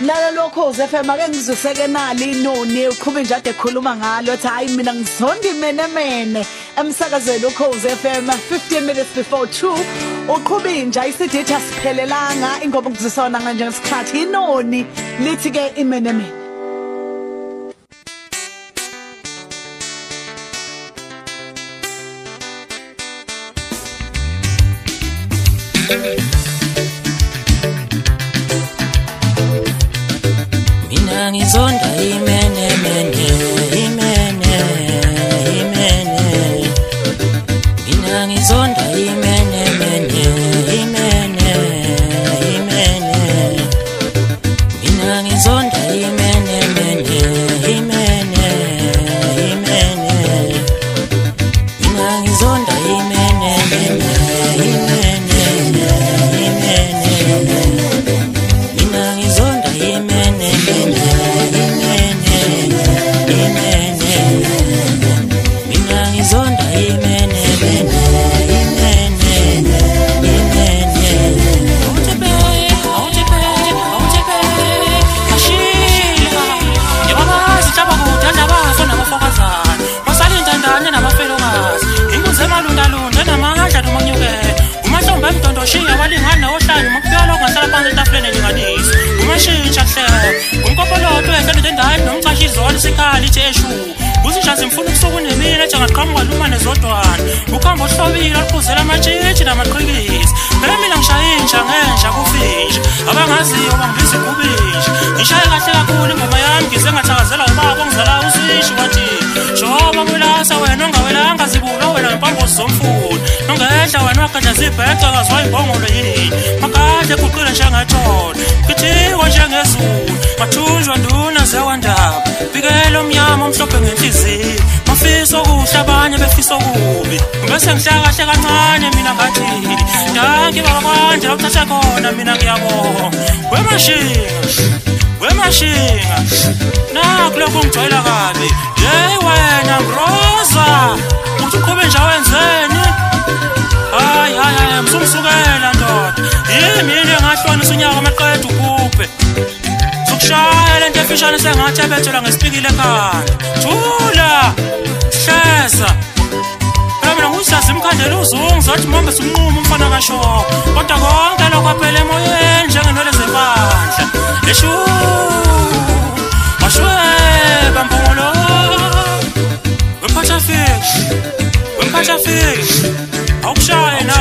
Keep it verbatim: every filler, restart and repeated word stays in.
Lala lokho F M ake ngizuseke nali inoni uqhube nje ade ekhuluma ngalo ethi hayi mina ngizonda imene mene emsakazweni ukhoze F M fifteen minutes before two uqhube nje isiditha siphelelanga ingoba ngizisona kanje ngesikhathi inoni lithi ke imene mene Ngizonda imene mene imene imene Mina ngizonda imene mene imene imene Mina ngizonda imene mene imene imene Mina ngizonda imene mene imene imene Mina ngizonda imene mene Zonda imene mene imene imene Awutepe awutepe awutepe Ashila Yababa sitaba kudanda bafana bafokazana Basali intandane nabafelokazi Inguze malunda lunda namangadla nomanyuke Umahlombe emdondoshiya walingana ohlanu makufika ngasala phansi etafuleni elinganisa Umashintsha kuhleba Unkopoloto ehlelwe endani nomcashizolo sikhali jeshu Uzisha simfuna ukusuku nemina njengaqhamuka lumane zodwana Ukhamba ohlobile aliphuzela amatshitshi namaqhikisi Phela mina ngishayintsha ngenja kufinja Abangaziyo bangibiza ikubinja Ngishaye kahle kakhulu ingoma yami ngize ngathakazela ubaba ongizala usisho wathi Shoba welasa wena ongawelanga zibuka wena impambosi zomfuni Nongehla wena wakadla zibheke kazwa ibhongolo yini Makade kuqile njengethola Kithiwa njengezulu Mathunjwa nduna zewandaba Bikela umnyama omhlophe ngenhliziyo Mafisa okuhle abanye befisa okubi Bese ngihlaka kahle kancane mina ngathili Danke baba kanje la uthatha khona mina ngiyabonga Wemashinga Wemashinga Nakho lokho ngijwayela kabi Hey wena Rosa Uthi uqhube nje wenzeni Hayi hayi hayi msumsukela ndoda Yimi yini ngahlonisa unyaka amaqedwe ukuphe Sukushaya lento efishane sengathi abethelwa ngesipikile ekhanda Thula Hleza Phela mina ngusazi imkhandela uzungu zathi mombe simnqumo umfana kaShoko Kodwa konke lokho aphela emoyeni njengenwele zebandla Leshu Ashweba mbongolo Wemphatha fix Wemphatha fix Awukushaye